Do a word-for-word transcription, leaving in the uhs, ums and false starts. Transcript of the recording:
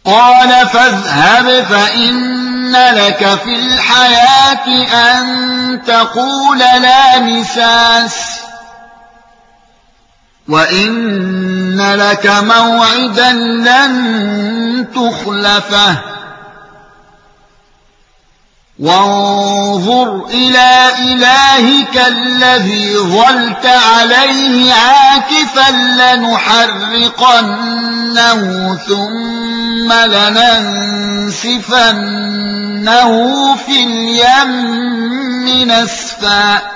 قال فاذهب فإن لك في الحياة أن تقول لا مساس وإن لك موعدا لن تخلفه وانظر إلى إلهك الذي ظلت عليه عاكفا لنحرقنه ثم لننسفنه في اليم نسفا